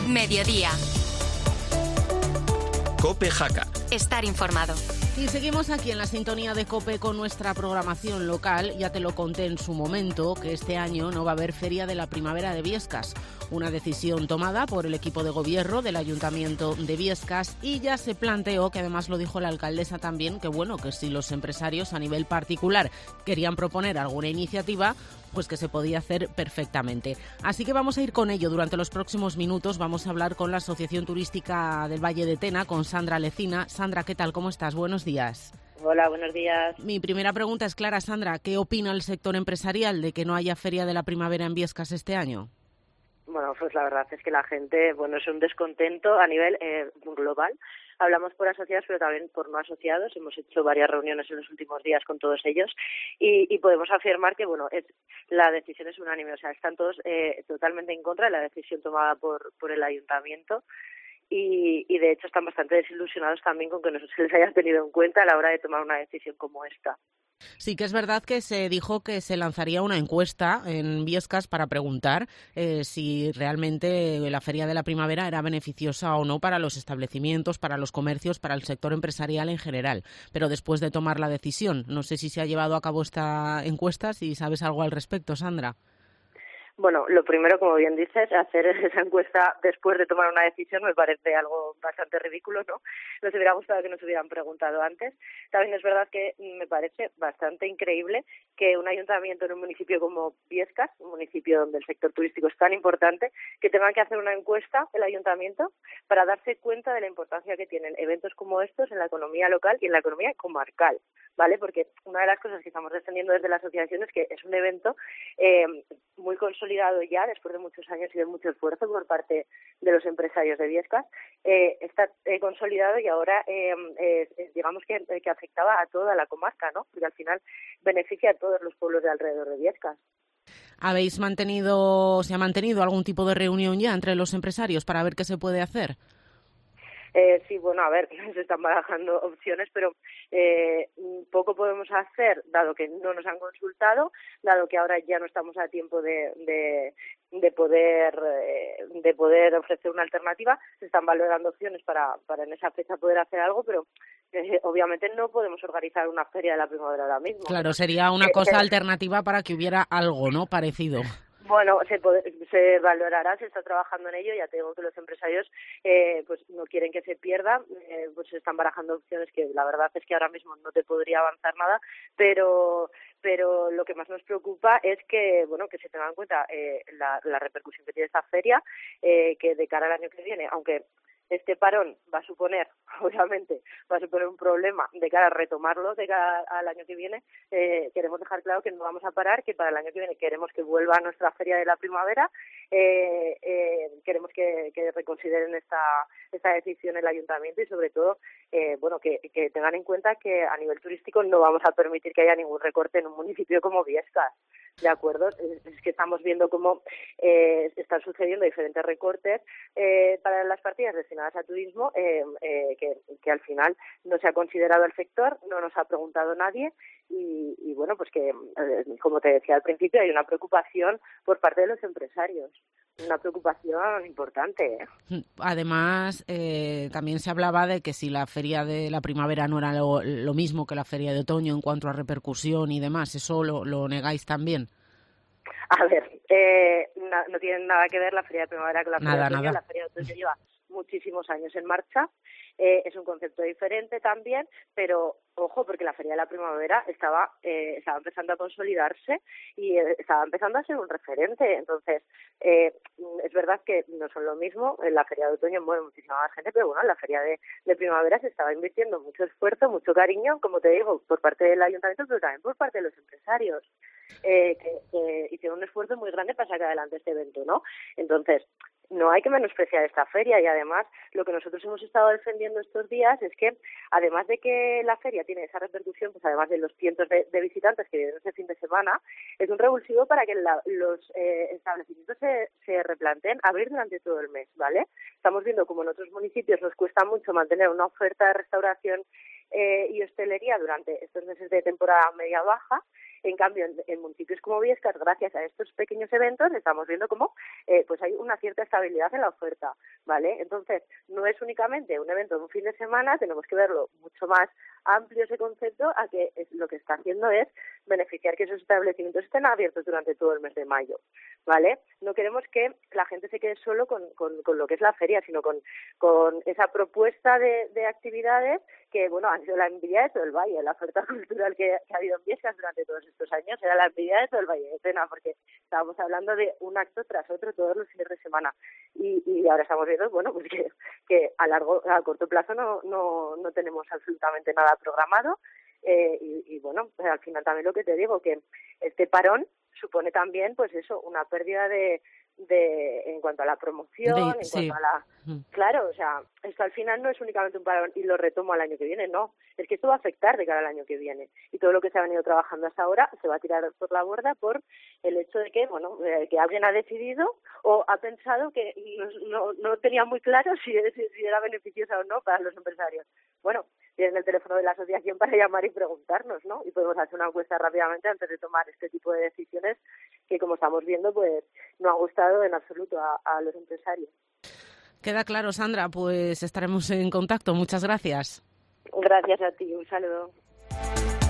Mediodía. COPE Jaca. Estar informado. Y seguimos aquí en la sintonía de COPE con nuestra programación local. Ya te lo conté en su momento que este año no va a haber Feria de la Primavera de Biescas. Una decisión tomada por el equipo de gobierno del Ayuntamiento de Biescas, y ya se planteó, que además lo dijo la alcaldesa también, que bueno, que si los empresarios a nivel particular querían proponer alguna iniciativa, pues que se podía hacer perfectamente. Así que vamos a ir con ello durante los próximos minutos. Vamos a hablar con la Asociación Turística del Valle de Tena, con Sandra Lecina. Sandra, ¿qué tal? ¿Cómo estás? Buenos días. Hola, buenos días. Mi primera pregunta es clara, Sandra. ¿Qué opina el sector empresarial de que no haya Feria de la Primavera en Biescas este año? Bueno, pues la verdad es que la gente, es un descontento a nivel global. Hablamos por asociados, pero también por no asociados. Hemos hecho varias reuniones en los últimos días con todos ellos y podemos afirmar que, la decisión es unánime. O sea, están todos totalmente en contra de la decisión tomada por el ayuntamiento. Y de hecho están bastante desilusionados también con que no se les haya tenido en cuenta a la hora de tomar una decisión como esta. Sí que es verdad que se dijo que se lanzaría una encuesta en Biescas para preguntar si realmente la Feria de la Primavera era beneficiosa o no para los establecimientos, para los comercios, para el sector empresarial en general. Pero después de tomar la decisión, no sé si se ha llevado a cabo esta encuesta, si sabes algo al respecto, Sandra. Bueno, lo primero, como bien dices, hacer esa encuesta después de tomar una decisión me parece algo bastante ridículo, ¿no? Nos hubiera gustado que nos hubieran preguntado antes. También es verdad que me parece bastante increíble que un ayuntamiento en un municipio como Biescas, un municipio donde el sector turístico es tan importante, que tenga que hacer una encuesta el ayuntamiento para darse cuenta de la importancia que tienen eventos como estos en la economía local y en la economía comarcal, ¿vale? Porque una de las cosas que estamos defendiendo desde la asociación es que es un evento muy consolidado ya, después de muchos años y de mucho esfuerzo por parte de los empresarios de Biescas, está consolidado y ahora digamos que afectaba a toda la comarca, ¿no? Porque al final beneficia a todos los pueblos de alrededor de Biescas. ¿Se ha mantenido algún tipo de reunión ya entre los empresarios para ver qué se puede hacer? Sí, se están barajando opciones, pero poco podemos hacer, dado que no nos han consultado, dado que ahora ya no estamos a tiempo de poder ofrecer una alternativa. Se están valorando opciones para en esa fecha poder hacer algo, pero obviamente no podemos organizar una feria de la primavera ahora mismo. Claro, sería una cosa alternativa para que hubiera algo, ¿no?, parecido. Bueno, se valorará, se está trabajando en ello. Ya te digo que los empresarios no quieren que se pierda, se están barajando opciones que la verdad es que ahora mismo no te podría avanzar nada, pero lo que más nos preocupa es que se tenga en cuenta la repercusión que tiene esta feria, que de cara al año que viene, aunque este parón obviamente va a suponer un problema de cara a retomarlo de cara al año que viene. Queremos dejar claro que no vamos a parar, que para el año que viene queremos que vuelva a nuestra feria de la primavera. Queremos que reconsideren esta decisión el ayuntamiento y sobre todo que tengan en cuenta que a nivel turístico no vamos a permitir que haya ningún recorte en un municipio como Biescas. ¿De acuerdo? Es que estamos viendo cómo están sucediendo diferentes recortes para las partidas destinadas a turismo que al final no se ha considerado el sector, no nos ha preguntado nadie y como te decía al principio, hay una preocupación por parte de los empresarios. Una preocupación importante. Además, también se hablaba de que si la feria de la primavera no era lo mismo que la feria de otoño en cuanto a repercusión y demás, ¿eso lo negáis también? A ver, no tiene nada que ver la feria de primavera con la feria de otoño. Nada. La feria de otoño lleva muchísimos años en marcha. Es un concepto diferente también, pero ojo, porque la feria de la primavera estaba empezando a consolidarse y estaba empezando a ser un referente. Entonces, es verdad que no son lo mismo. En la feria de otoño mueve muchísima más gente, pero en la feria de primavera se estaba invirtiendo mucho esfuerzo, mucho cariño, como te digo, por parte del ayuntamiento, pero también por parte de los empresarios, que hicieron un esfuerzo muy grande para sacar adelante este evento, ¿no? Entonces, no hay que menospreciar esta feria y además lo que nosotros hemos estado defendiendo estos días es que además de que la feria tiene esa repercusión, pues además de los cientos de visitantes que vienen ese fin de semana, es un revulsivo para que los establecimientos se replanteen abrir durante todo el mes, ¿vale? Estamos viendo como en otros municipios nos cuesta mucho mantener una oferta de restauración y hostelería durante estos meses de temporada media-baja En cambio, en municipios como Biescas, gracias a estos pequeños eventos, estamos viendo cómo pues hay una cierta estabilidad en la oferta, ¿vale? Entonces, no es únicamente un evento de un fin de semana, tenemos que verlo mucho más amplio ese concepto, a que lo que está haciendo es beneficiar que esos establecimientos estén abiertos durante todo el mes de mayo, ¿vale? No queremos que la gente se quede solo con lo que es la feria, sino con esa propuesta de actividades que, bueno, han sido la envidia de todo el Valle. La oferta cultural que ha habido en Biescas durante todos estos años era la envidia de todo el Valle de Tena, porque estábamos hablando de un acto tras otro todos los fines de semana. Y ahora estamos viendo, bueno, pues que a corto plazo no tenemos absolutamente nada programado. Y bueno, pues al final también lo que te digo, que este parón supone también, pues eso, una pérdida en cuanto a la promoción, cuanto a la... Claro, o sea, esto al final no es únicamente un parón y lo retomo al año que viene, no. Es que esto va a afectar de cara al año que viene. Y todo lo que se ha venido trabajando hasta ahora se va a tirar por la borda por el hecho de que, bueno, que alguien ha decidido o ha pensado que no tenía muy claro si era beneficiosa o no para los empresarios. Bueno, tienen el teléfono de la asociación para llamar y preguntarnos, ¿no? Y podemos hacer una encuesta rápidamente antes de tomar este tipo de decisiones que, como estamos viendo, pues no ha gustado en absoluto a los empresarios. Queda claro, Sandra, pues estaremos en contacto. Muchas gracias. Gracias a ti, un saludo.